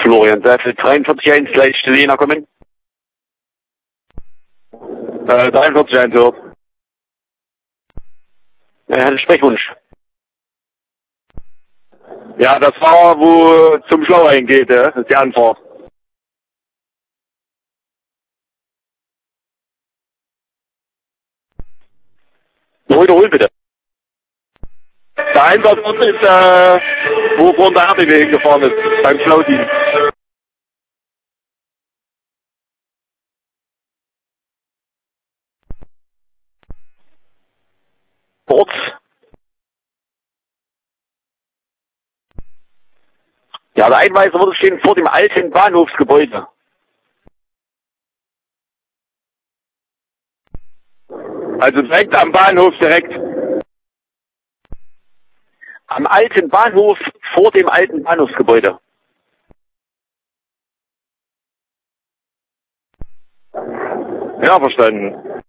Florian Seifel, 43.1, gleich Selena kommen. 43.1, so. Herr Sprechwunsch. Ja, das war, wo zum Schlauein geht, das ist die Antwort. Wiederhol bitte. Der Einsatzort ist, wo vorhin der RBW hingefahren ist, beim Schlaudienst. Ort. Ja, der Einweiser würde stehen vor dem alten Bahnhofsgebäude. Also direkt am Bahnhof direkt. Am alten Bahnhof vor dem alten Bahnhofsgebäude. Ja, verstanden.